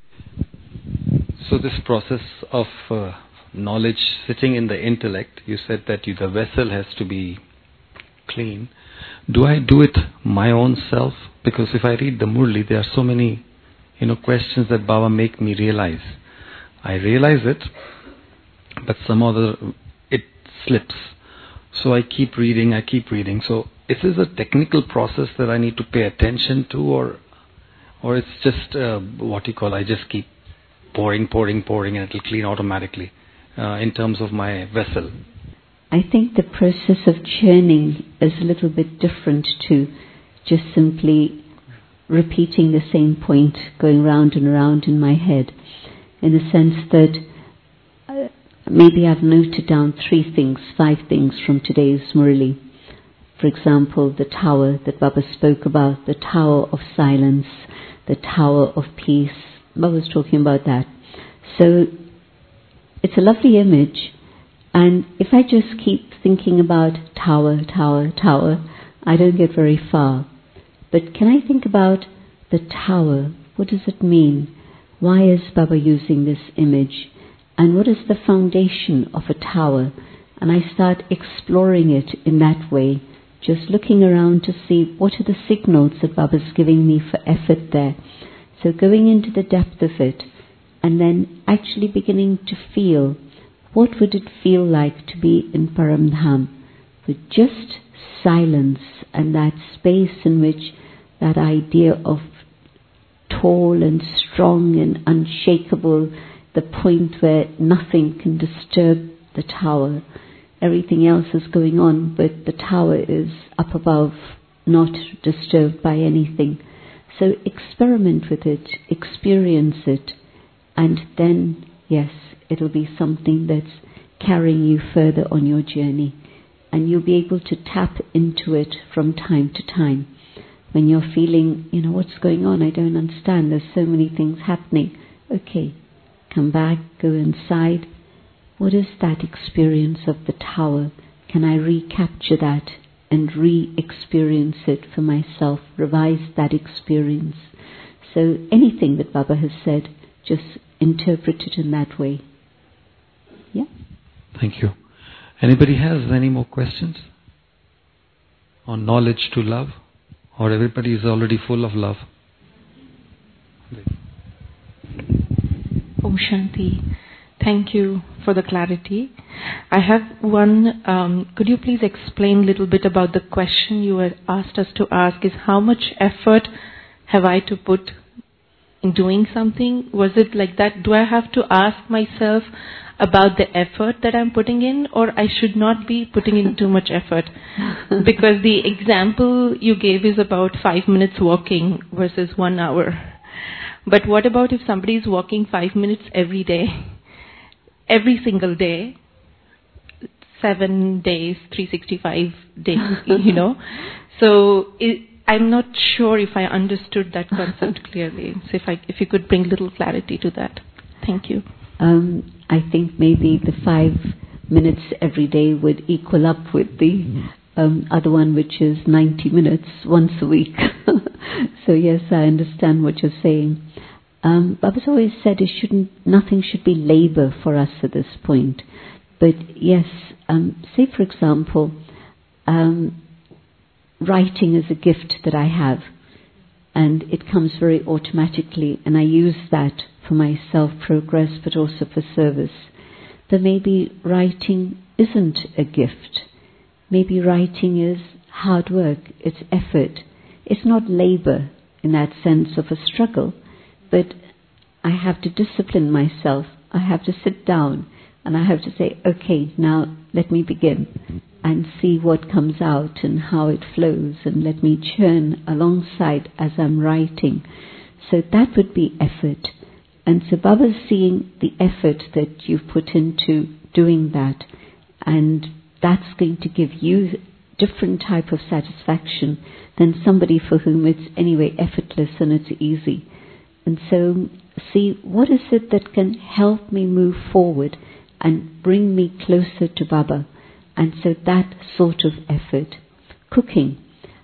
So this process of uh, knowledge sitting in the intellect, you said that you, the vessel has to be clean. Do I do it my own self? Because if I read the Murli, there are so many, you know, questions that Baba make me realize. I realize it, but some other, it slips. So I keep reading, I keep reading. So is this a technical process that I need to pay attention to, or or it's just uh, what you call, I just keep pouring, pouring, pouring, and it will clean automatically uh, in terms of my vessel? I think the process of churning is a little bit different to just simply repeating the same point, going round and round in my head, in the sense that uh, maybe I've noted down three things, five things from today's Murli. For example, the tower that Baba spoke about, the tower of silence, the tower of peace. Baba was talking about that. So it's a lovely image, and if I just keep thinking about tower, tower, tower, I don't get very far. But can I think about the tower? What does it mean? Why is Baba using this image? And what is the foundation of a tower? And I start exploring it in that way, just looking around to see what are the signals that Baba's giving me for effort there. So going into the depth of it, and then actually beginning to feel, what would it feel like to be in Paramdham with just silence and that space in which that idea of tall and strong and unshakable, the point where nothing can disturb the tower. Everything else is going on, but the tower is up above, not disturbed by anything. So experiment with it, experience it, and then, yes, it'll be something that's carrying you further on your journey. And you'll be able to tap into it from time to time. When you're feeling, you know, what's going on? I don't understand. There's so many things happening. Okay, come back, go inside. What is that experience of the tower? can I recapture that and re-experience it for myself, revise that experience. So anything that Baba has said, just interpret it in that way. Yeah? Thank you. Anybody has any more questions on knowledge to love? Or everybody is already full of love? Om Shanti. Thank you for the clarity. I have one, um, could you please explain a little bit about the question you had asked us to ask, is how much effort have I to put in doing something? Was it like that? Do I have to ask myself about the effort that I'm putting in, or I should not be putting in too much effort? Because the example you gave is about five minutes walking versus one hour. But what about if somebody is walking five minutes every day, every single day, seven days, three hundred sixty-five days, you know? So it, I'm not sure if I understood that concept clearly. So if I, if you could bring a little clarity to that. Thank you. Um, I think maybe the five minutes every day would equal up with the um, other one, which is ninety minutes once a week. So yes, I understand what you're saying. Um, Baba's always said it shouldn't, nothing should be labor for us at this point. But yes, um, say for example, um, writing is a gift that I have, and it comes very automatically, and I use that for my self-progress, but also for service. But maybe writing isn't a gift. Maybe writing is hard work, it's effort. It's not labor in that sense of a struggle, but I have to discipline myself. I have to sit down and I have to say, okay, now let me begin and see what comes out and how it flows, and let me churn alongside as I'm writing. So that would be effort. And so Baba's seeing the effort that you've put into doing that, and that's going to give you different type of satisfaction than somebody for whom it's anyway effortless and it's easy. And so see, what is it that can help me move forward and bring me closer to Baba? And so that sort of effort. Cooking,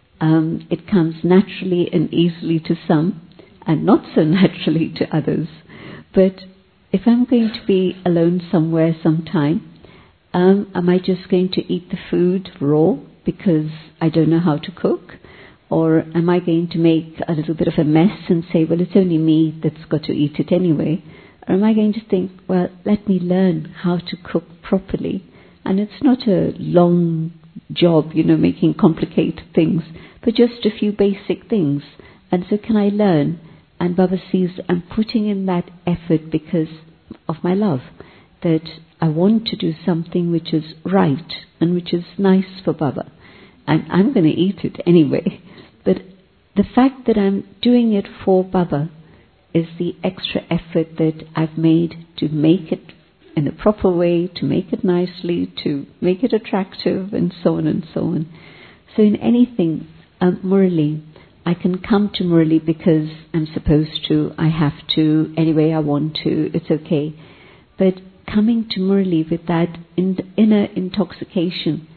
um, it comes naturally and easily to some, and not so naturally to others. But if I'm going to be alone somewhere sometime, um, am I just going to eat the food raw because I don't know how to cook? Or am I going to make a little bit of a mess and say, well, it's only me that's got to eat it anyway? Or am I going to think, well, let me learn how to cook properly? And it's not a long job, you know, making complicated things, but just a few basic things. And so can I learn? And Baba sees I'm putting in that effort because of my love, that I want to do something which is right and which is nice for Baba. And I'm going to eat it anyway. But the fact that I'm doing it for Baba is the extra effort that I've made to make it in a proper way, to make it nicely, to make it attractive, and so on and so on. So in anything, um, Murli, I can come to Murli because I'm supposed to, I have to, anyway I want to, it's okay. But coming to Murli with that in, inner intoxication,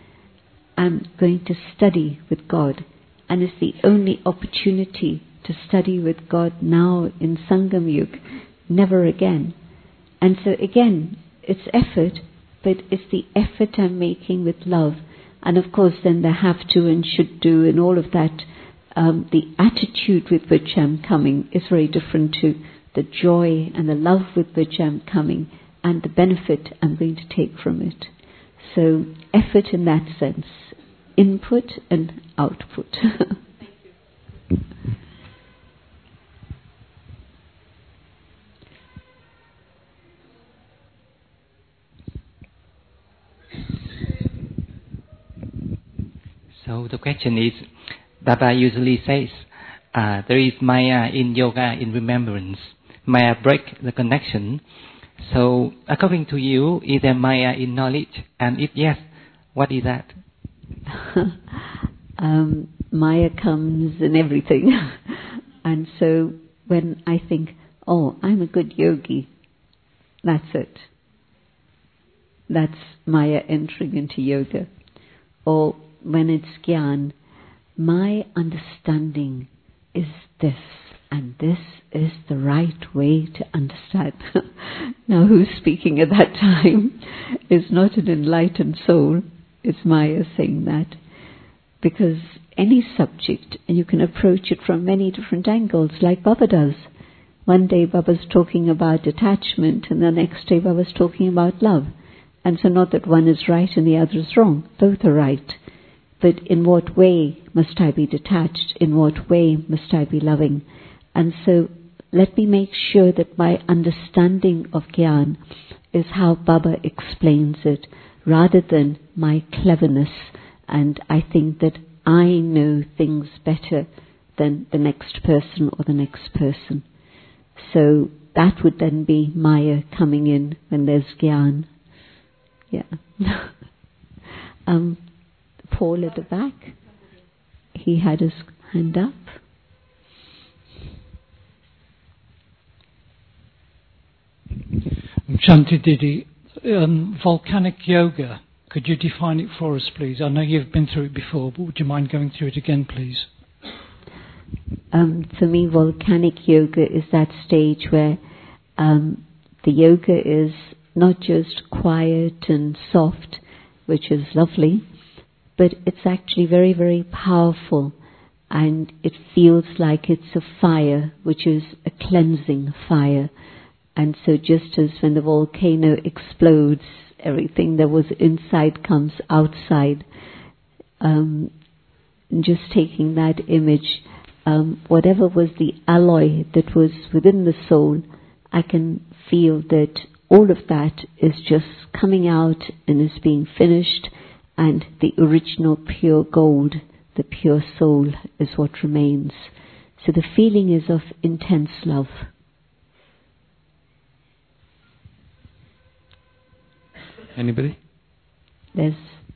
I'm going to study with God. And it's the only opportunity to study with God now in Sangam Yug, never again. And so again, it's effort, but it's the effort I'm making with love. And of course then the have to and should do and all of that, um, the attitude with which I'm coming is very different to the joy and the love with which I'm coming and the benefit I'm going to take from it. So effort in that sense, input and output. Thank you. So the question is, Baba usually says, uh, there is Maya in yoga in remembrance. Maya break the connection. So according to you, is there Maya in knowledge? And if yes, what is that? um, Maya comes in everything. And so when I think, oh, I'm a good yogi, that's it. That's Maya entering into yoga. or when it's Gyan, my understanding is this, and this is the right way to understand. Now, who's speaking at that time is not an enlightened soul, it's Maya saying that. Because any subject, and you can approach it from many different angles, like Baba does. One day Baba's talking about attachment, and the next day Baba's talking about love. And so not that one is right and the other is wrong, both are right. But in what way must I be detached? In what way must I be loving? And so let me make sure that my understanding of Gyan is how Baba explains it, rather than my cleverness. And I think that I know things better than the next person or the next person. So that would then be Maya coming in when there's Gyan. Yeah. um, Paul at the back, he had his hand up. Shanti Didi, um, volcanic yoga, could you define it for us, please? I know you've been through it before, but would you mind going through it again, please? Um, for me, volcanic yoga is that stage where um, the yoga is not just quiet and soft, which is lovely, but it's actually very, very powerful, and it feels like it's a fire, which is a cleansing fire. And so just as when the volcano explodes, everything that was inside comes outside. Um, just taking that image, um, whatever was the alloy that was within the soul, I can feel that all of that is just coming out and is being finished, and the original pure gold, the pure soul, is what remains. So the feeling is of intense love. Anybody? There's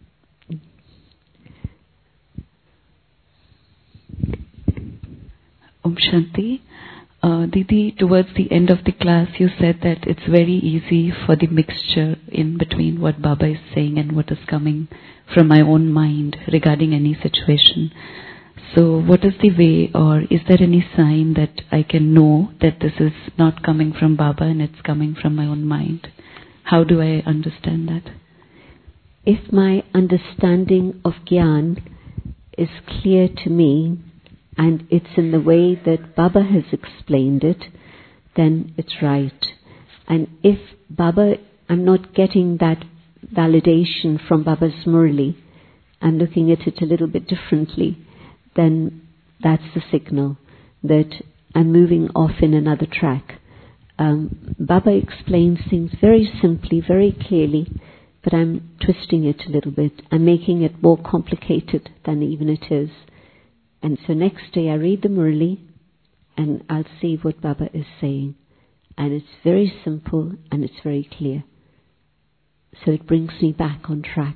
Om Shanti. Uh, Didi, towards the end of the class, you said that it's very easy for the mixture in between what Baba is saying and what is coming from my own mind regarding any situation. So what is the way, or is there any sign that I can know that this is not coming from Baba and it's coming from my own mind? How do I understand that? If my understanding of Gyan is clear to me, and it's in the way that Baba has explained it, then it's right. And if Baba, I'm not getting that validation from Baba's Murli, I'm looking at it a little bit differently, then that's the signal that I'm moving off in another track. Um, Baba explains things very simply, very clearly, but I'm twisting it a little bit. I'm making it more complicated than even it is. And so next day I read the Murli and I'll see what Baba is saying. And it's very simple and it's very clear. So it brings me back on track.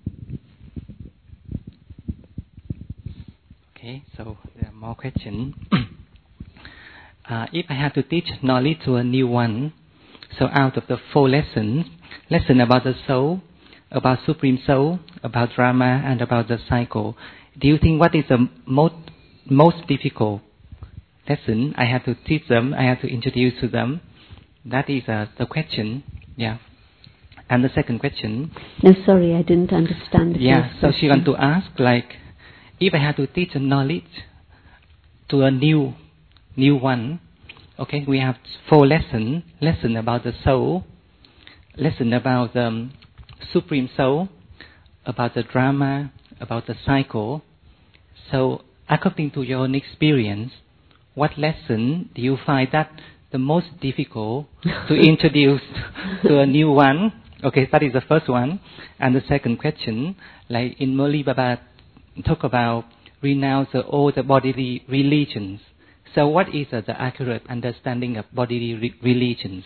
Okay, so there are more questions. uh, if I have to teach knowledge to a new one, so out of the four lessons, lesson about the soul, about Supreme Soul, about Rama, and about the cycle, do you think what is the most most difficult lesson I have to teach them, I have to introduce to them? That is uh, the question. Yeah. And the second question. No, sorry, I didn't understand the Yeah, first so question. she want to ask, like, if I have to teach a knowledge to a new, new one, okay, we have four lessons. Lesson about the soul, lesson about the um, Supreme Soul, about the drama, about the cycle. So, according to your own experience, what lesson do you find that the most difficult to introduce to a new one? Okay, that is the first one. And the second question, like in Murli Baba talk about renounce all the bodily religions. So what is uh, the accurate understanding of bodily re- religions?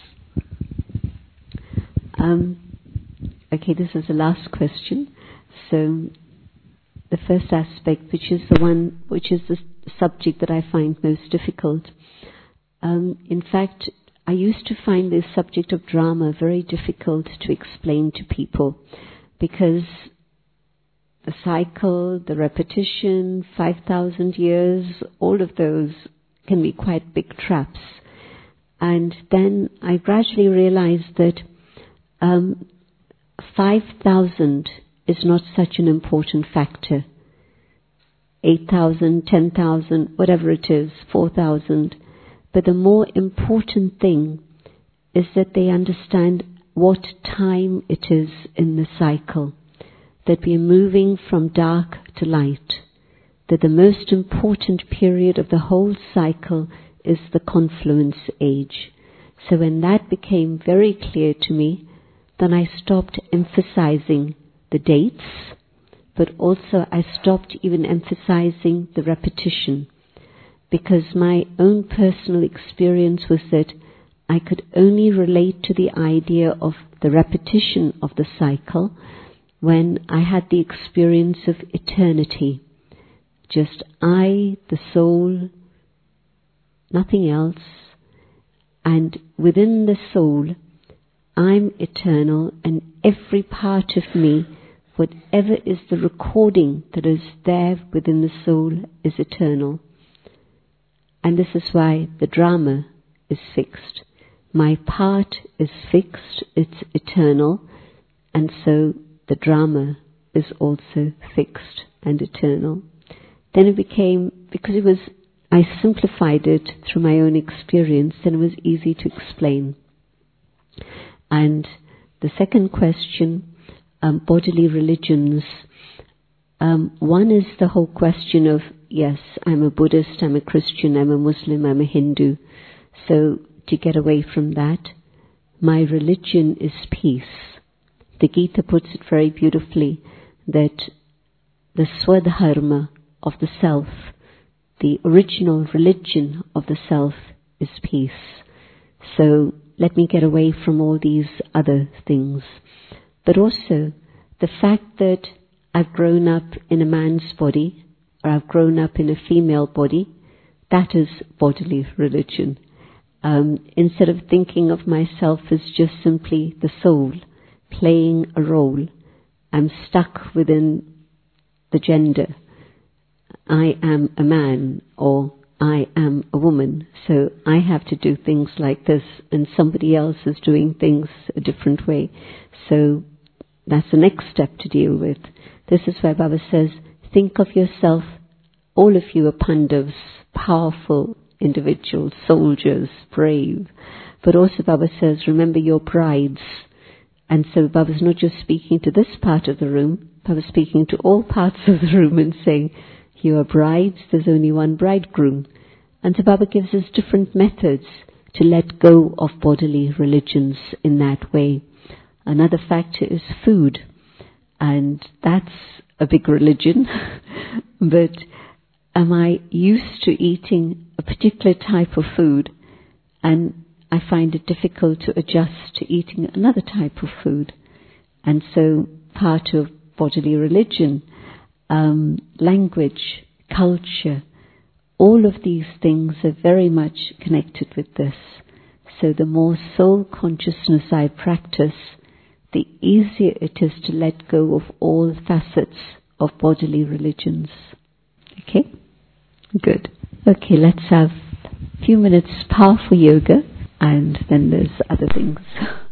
Um, okay, this is the last question. So the first aspect, which is the one, which is the subject that I find most difficult. Um, in fact, I used to find this subject of drama very difficult to explain to people, because the cycle, the repetition, five thousand years, all of those can be quite big traps. And then I gradually realized that um, five thousand is not such an important factor. eight thousand, ten thousand, whatever it is, four thousand. But the more important thing is that they understand what time it is in the cycle, that we are moving from dark to light, that the most important period of the whole cycle is the confluence age. So when that became very clear to me, then I stopped emphasizing the dates, but also I stopped even emphasizing the repetition, because my own personal experience was that I could only relate to the idea of the repetition of the cycle when I had the experience of eternity. Just I, the soul, nothing else, and within the soul, I'm eternal, and every part of me, whatever is the recording that is there within the soul, is eternal. And this is why the drama is fixed. My part is fixed, it's eternal, and so the drama is also fixed and eternal. Then it became, because it was, I simplified it through my own experience, then it was easy to explain. And the second question, um, bodily religions. Um, one is the whole question of, yes, I'm a Buddhist, I'm a Christian, I'm a Muslim, I'm a Hindu. So to get away from that, my religion is peace. The Gita puts it very beautifully that the swadharma of the self, the original religion of the self, is peace. So let me get away from all these other things. But also the fact that I've grown up in a man's body, or I've grown up in a female body, that is bodily religion. Um, instead of thinking of myself as just simply the soul playing a role, I'm stuck within the gender. I am a man, or I am a woman, so I have to do things like this, and somebody else is doing things a different way. So that's the next step to deal with. This is where Baba says, think of yourself, all of you are Pandavas, powerful individuals, soldiers, brave. But also Baba says, remember your brides. And so Baba's not just speaking to this part of the room, Baba's speaking to all parts of the room and saying, you are brides, there's only one bridegroom. And so Baba gives us different methods to let go of bodily religions in that way. Another factor is food, and that's a big religion. But am I used to eating a particular type of food, and I find it difficult to adjust to eating another type of food? And so part of bodily religion, um, language, culture, all of these things are very much connected with this. So the more soul consciousness I practice, the easier it is to let go of all facets of bodily religions. Okay? Good. Okay, let's have a few minutes powerful yoga, and then there's other things.